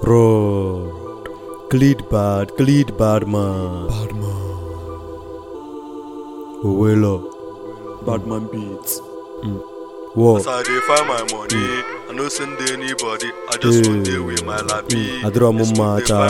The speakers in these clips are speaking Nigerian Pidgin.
Road. Glid bad man. Owelo. Badman beats. Whoa. As I dey find my money, I no send anybody. I just want day with my lappy. I draw mama cha.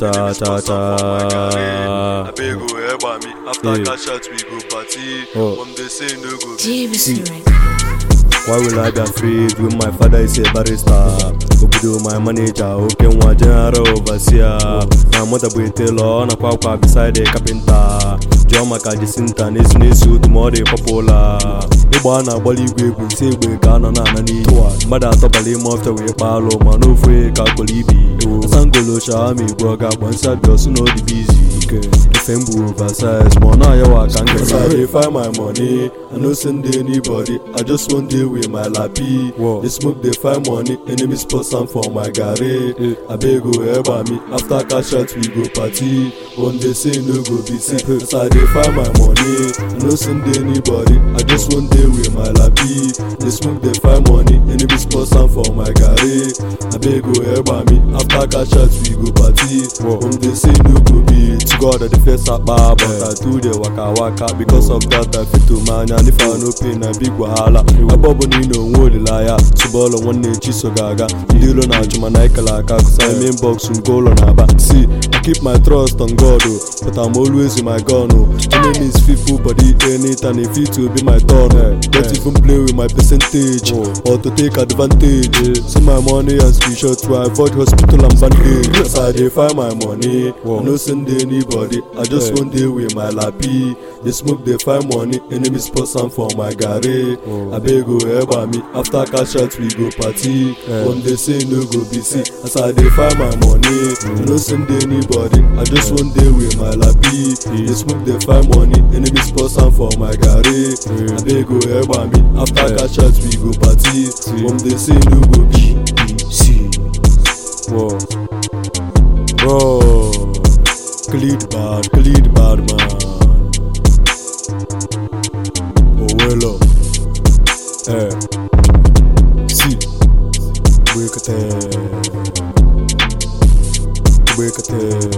I beg go help me. After cash out we go party. From the say no go. Why will I be afraid when my father is a barrister? Obudo my manager, okay, one general overseer. My mother be tailor, na kwa beside the carpenter. John Makajisinta, Nisnisu, tomorrow popular. Ibana Bollywood will say we can on any mother top a lame after we palo, manufre, calcolibi. Sangolo Shami, Boga, one side girls know the busy. Fembu Versailles, Mona Yawa can get. I find my money, I no send anybody. I just want deal with my lappy. They smoke, they find money, enemies put some for my gare. I beg go help me. After cash out, we go party. When they say no go be sick. As I find my money, I no send anybody. I just want deal with my lappy. They smoke, they find money, enemies put some for my gare. I beg go help me. After cash out, we go party. When they say no go be to God at the face up bar, but I do the waka because of that I fit to man. And if I no pain, I big wahala. I Bobonino would liar. Subolo one day chisogaga. Dilo na chumanaika cause I'm in box and goal on aba. See, I keep my trust on God, but I'm always in my gun. Enemies people body anytime if it will be my turn. Don't even play with my percentage or to take advantage. See my money and screenshot to avoid hospital and bandage. As I find my money, I no send anybody. I just want deal with my lappy. They smoke, they find money, enemies put some for my gare. I beg go help me. After cash out, we go party. When they say no go be sick. As I find my money, I no send anybody. I just want deal with my lappy. They smoke, they find money, enemies put some for my gare. I beg go help me. After cash out, we go party. When they say no go be sick. Whoa. Bro. Glid bad man. Owelo. See. Break it.